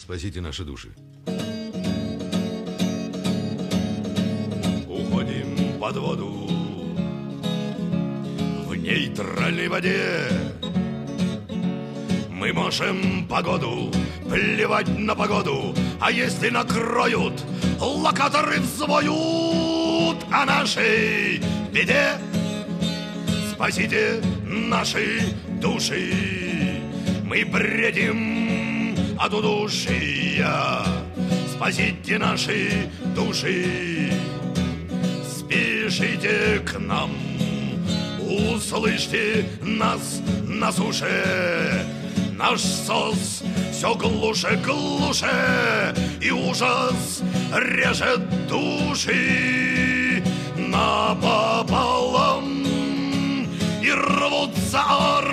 Спасите наши души. Уходим под воду в нейтральной воде. Мы можем погоду, плевать на погоду, а если накроют, локаторы взвоют о нашей беде. Спасите наши души, мы бредим от удушья. Спасите наши души, спешите к нам, услышьте нас на суше. Наш сос все глуше, глуше, и ужас режет души напополам, и рвутся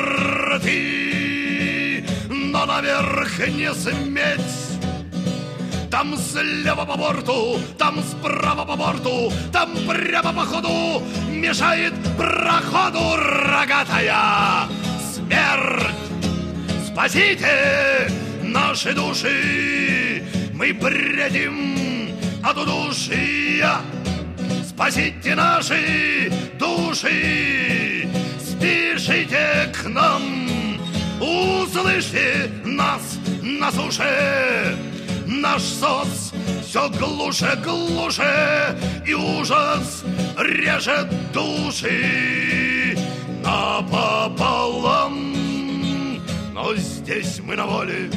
рты, но наверх не сметь. Там слева по борту, там справа по борту, там прямо по ходу мешает проходу рогатая смерть. Спасите наши души, мы бредим от удушья. Спасите наши души, спешите к нам, услышьте нас на суше. Наш сос все глуше, глуше, и ужас режет души напополам. Но здесь мы на воле,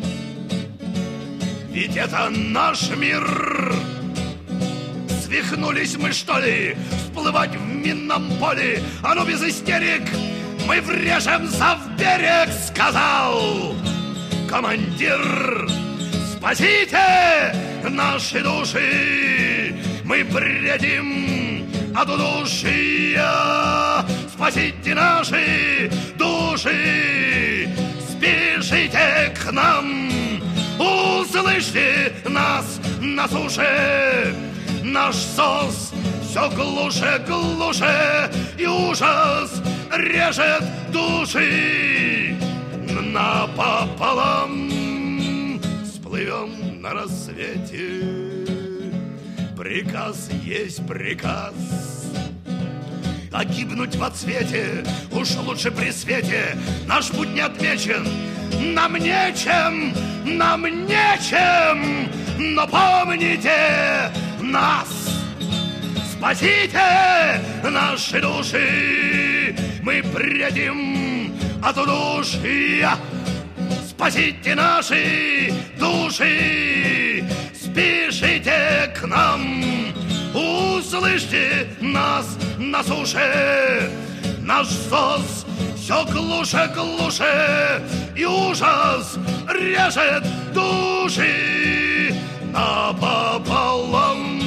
ведь это наш мир. Свихнулись мы, что ли, всплывать в минном поле? А ну без истерик, мы врежемся в берег, сказал командир. Спасите наши души, мы бредим от удушья. Спасите наши души, спешите к нам, услышьте нас на суше. Наш сос все глуше, глуше, и ужас режет души напополам. Сплывем на рассвете, приказ есть приказ. А гибнуть во цвете уж лучше при свете. Наш путь не отмечен, нам нечем, но помните нас. Спасите наши души, мы бредим от удушья. Спасите наши души, спешите к нам, услышьте нас на суше. Наш сос все глуше, глуше, и ужас режет души напополам.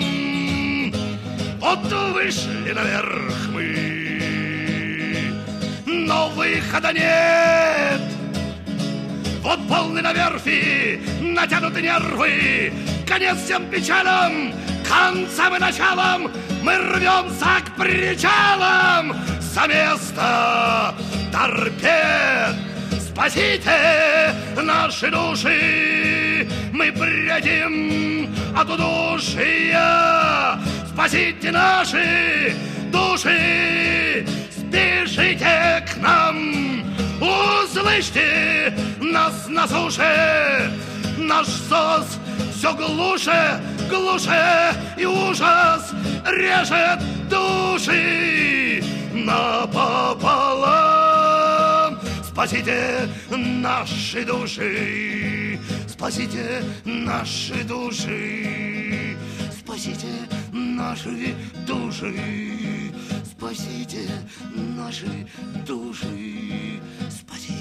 Вот вышли наверх мы, но выхода нет. Вот полны на верфи натянуты нервы, конец всем печалям, концам и началам. Мы рвемся к причалам за место торпед. Спасите наши души, мы бредим от удушья. Спасите наши души, спешите к нам, услышьте нас на суше. Наш сос все глуше, глуше, и ужас режет души напополам. Спасите наши души, спасите наши души, спасите наши души, спасите наши души, спасите.